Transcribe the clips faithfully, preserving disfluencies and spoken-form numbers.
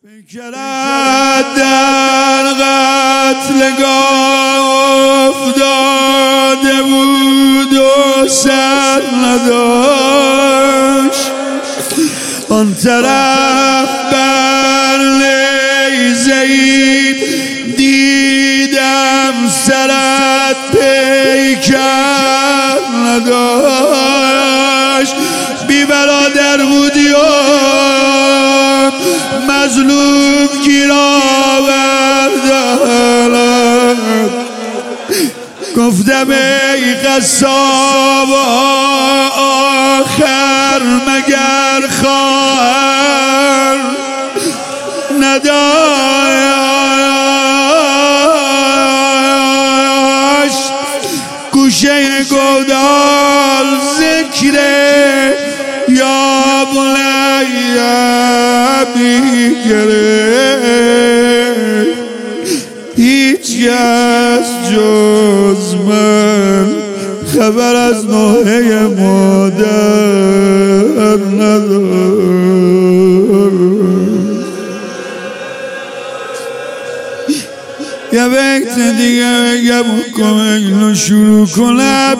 پیکرت در قتلگاه افتاده بود و سر نداشت، آن طرف بر نیزه‌ای دیدم سرت پیکر نداشت. بی برادر بودی و مظلوم گیر آوردم، گفتم ای قصاب آخر مگر خواهر نداشت. گوشه گودال ذکر یا بنی گرفت، هیچ کس جز من خبر از نوحه مادر نداشت. یه بیت دیگه بگم کم اینو شروع کنم.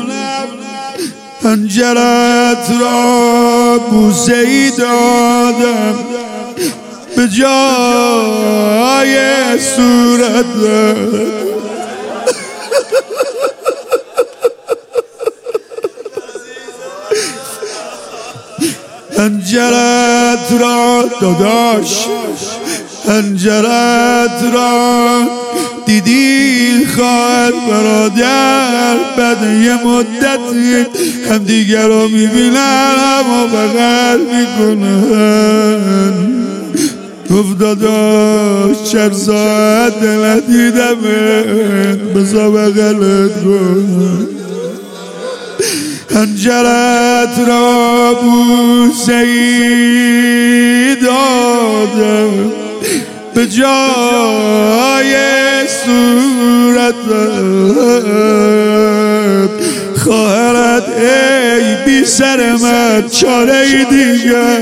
حنجرت را بوسه ای دادم به جای صورتت، حنجرت را داداش، حنجرت را دیدی خواهر برادر بعد یه مدتی هم دیگر رو میبینن اما بغل میکنن. گفت داداش چند ساعت ندیدمت بذار بغلت کنم. حنجرت را بوسه ای دادم به جای صورتت، خواهرت ای بی سر من چاره ای دیگر،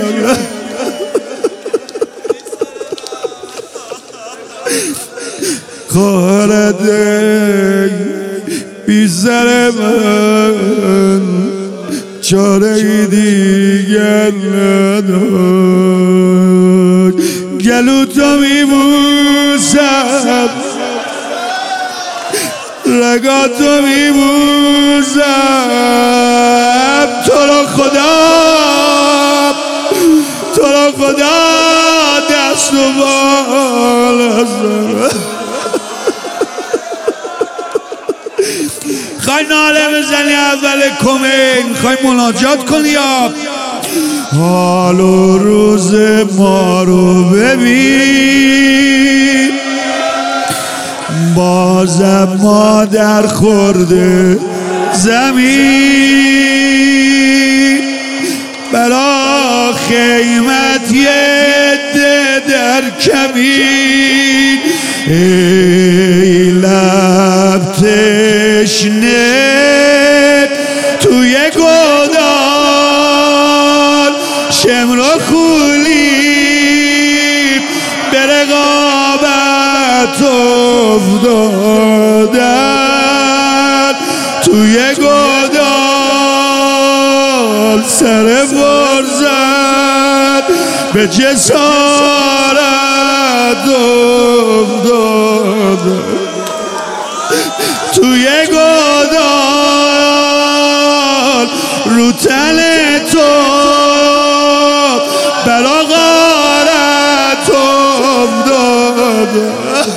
خواهرت ای بی سر من چاره ای دیگر نداشت. گلو تو میبوسم رگاتو میبوسم، تو را خدا تو را خدا دست و بال هستم. خواهی ناله بزنی اول کمین، خواهی مناجات کنی یا حال و روز ما رو ببین، بازم مادر خورده زمین، برا خیمت یه ده در کمین، ای لب تشنه توی گودال شمر و خولی به رقابت افتادن، توی گودال سر فرزد به جسارت افتادن، توی گودال رو تن تو برا غارت افتادن.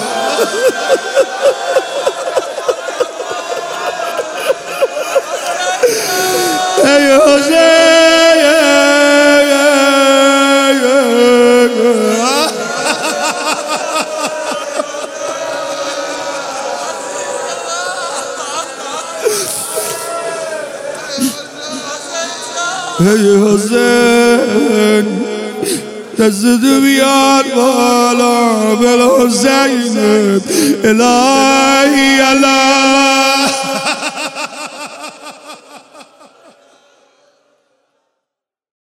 ای حسین ای حسین دستتو بیار بالا بلا حسین الهی الهی